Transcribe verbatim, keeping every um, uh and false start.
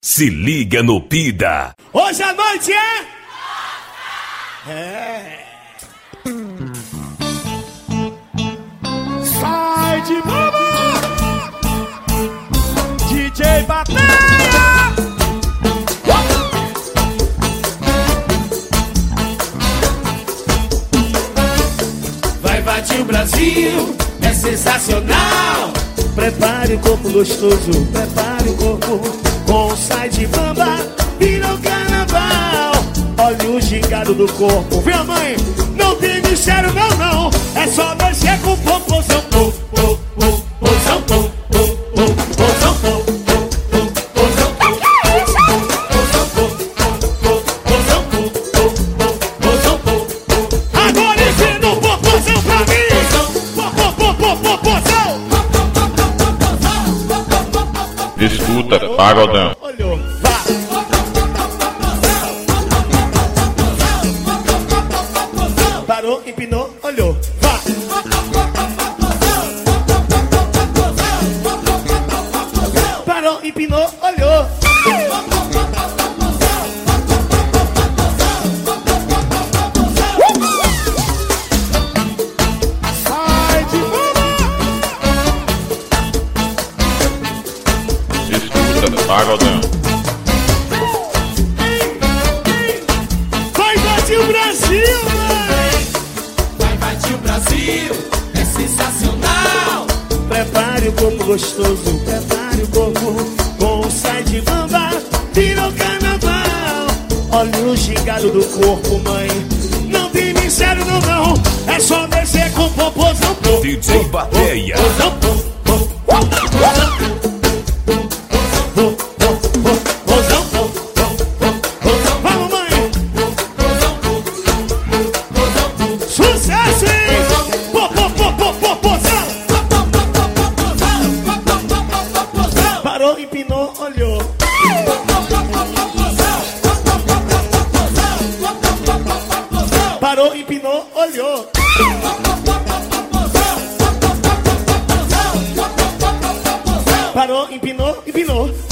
Se liga no Pida. Hoje à noite é... É... Sai de boba! D J Bateia! Vai invadir o Brasil, é sensacional. Prepare o corpo gostoso, prepare o corpo com sai de bamba, vira o carnaval. Olha o gingado do corpo, viu, mãe? Não tem mistério não, não. É só mexer com o popozão, pô, pô, pô, pozão, pô, pô, pô, pozão, pô, pô, pô, pozão, pô, pozão, pô, pô, pozão, pô, pô, pozão, pô. Agora ensina o popozão pra mim. Pô, pô, pô, pô, pô, pozão. Escuta, pagodão. Olhou, vá. Parou, empinou, olhou, vá. Parou, empinou, olhou. Sai de bola. Escuta, pagodão. Vai invadir o Brasil, mãe. Vai invadir o Brasil, é sensacional. Prepare o corpo gostoso, prepare o corpo com sai de bamba, vira o carnaval. Olha o gingado do corpo, mãe. Não tem mistério não, não. É só mexer com o popozão, pô. D J Bateia. Pozão, pô, pô, pô, pozão, pô, pô, pô, pô, pozão, pô, pô, pô, pozão. Vamos, mãe. Sucesso, hein? Pô, pô, pô, pô, pô, pozão. Parou, empinou, olhou. Parou, empinou, olhou. Parou, empinou, empinou.